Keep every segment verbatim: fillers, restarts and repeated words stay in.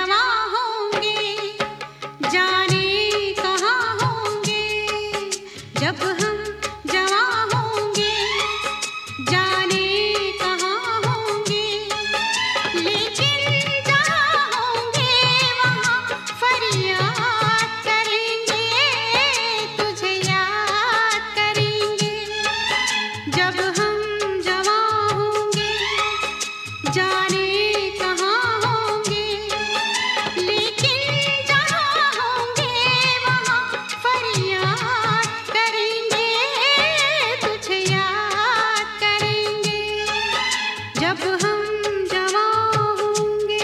जवां होंगे, जाने कहाँ होंगे। जब हम जवां होंगे, जाने कहाँ होंगे। लेकिन जहाँ होंगे वहाँ फरियाद करेंगे, तुझे याद करेंगे। जब हम जवां होंगे, जाने कहाँ होंगे। लेकिन जहाँ होंगे वहाँ फरियाद करेंगे, तुझे याद करेंगे। जब हम जवां होंगे।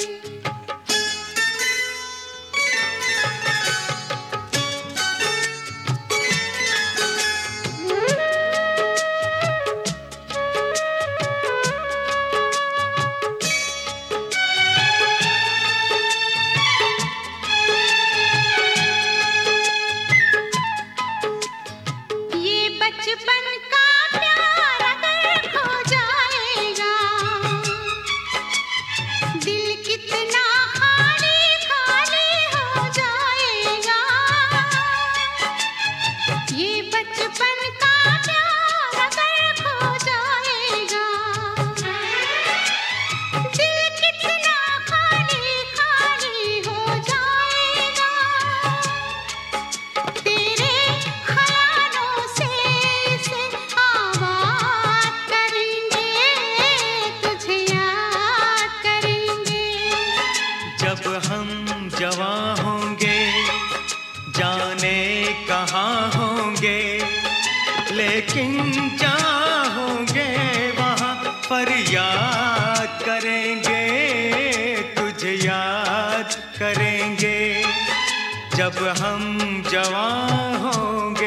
ये बचपन का प्यार अगर खो जाएगा, दिल कितना खाली खाली हो जाएगा। ये बचपन का प्यार अगर खो जाएगा, दिल कितना खाली खाली हो जाएगा। तेरे ख्यालों से इसे आबाद करेंगे, तुझे याद करेंगे। जब हम जवां होंगे, जाने कहाँ होंगे। लेकिन जहाँ होंगे वहाँ फरियाद करेंगे, तुझे याद करेंगे। जब हम जवां होंगे।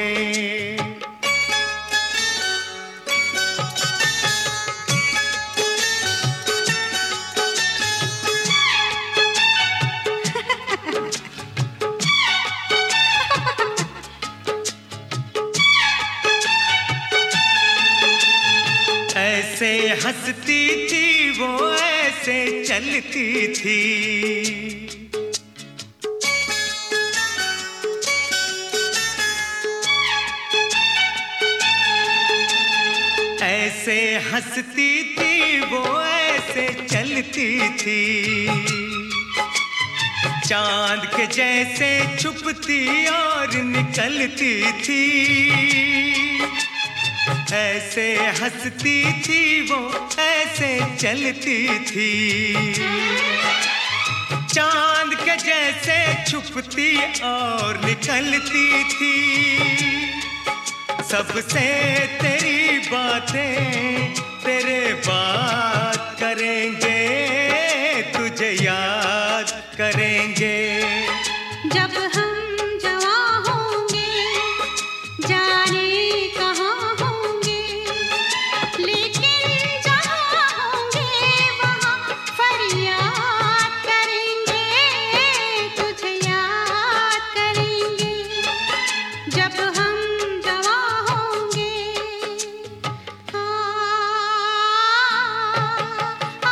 ऐसे हंसती थी वो, ऐसे चलती थी। ऐसे हंसती थी वो, ऐसे चलती थी। चांद के जैसे छुपती और निकलती थी। ऐसे हंसती थी वो, ऐसे चलती थी। चांद के जैसे छुपती और निकलती थी। सबसे तेरी बातें तेरे बात करेंगे, तुझे याद करेंगे। जब हम जवां होंगे, जाने कहाँ होंगे। लेकिन जहाँ होंगे वहाँ फरियाद करेंगे, तुझे याद करेंगे। जब हम जवां होंगे। आ, आ,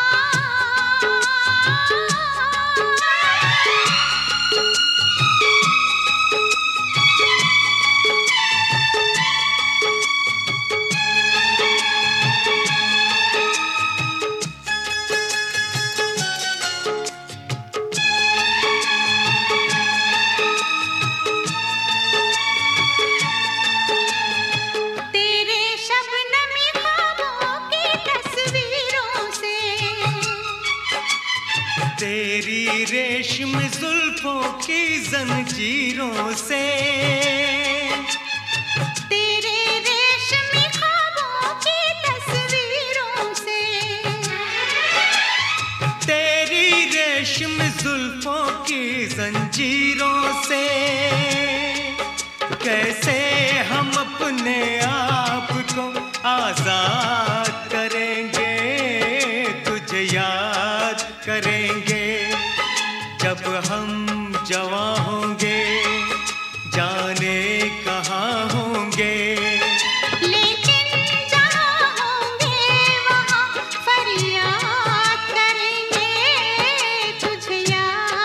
तेरे शबनमी ख्वाबों की तस्वीरों से, तेरी रेशम जुल्फों की जंजीरों से। तेरे रेशमी ख्वाबों की तस्वीरों से। तेरी रेशम जुल्फों की जंजीरों से। कैसे हम अपने आप को आजाद करेंगे, तुझे याद करेंगे। जब हम जवां होंगे, जाने कहाँ होंगे। लेकिन जहाँ होंगे वहाँ फरियाद करेंगे, तुझे याद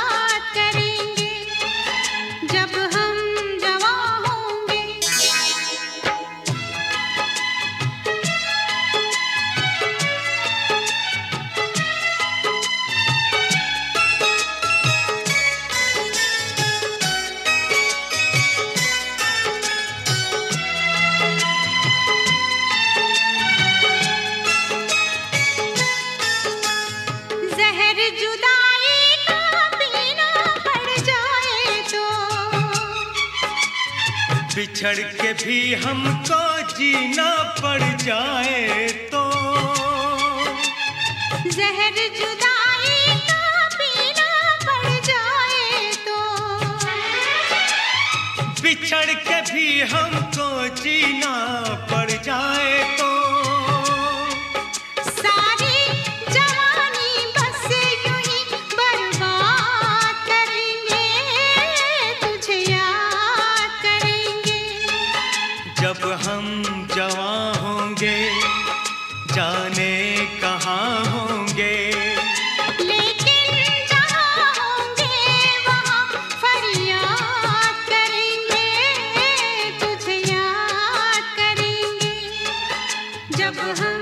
बिछड़ के भी हमको जीना पड़ जाए तो जहर जुदाई का पीना पड़ जाए तो बिछड़ के भी हमको जीना पड़ जाए तो सारी जवानी बस यूं ही बर्बाद करेंगे, तुझे याद करेंगे। जब हम जवां होंगे जाने कहाँ होंगे, लेकिन जहाँ होंगे वहाँ फरियाद करेंगे, तुझे याद करेंगे। जब हम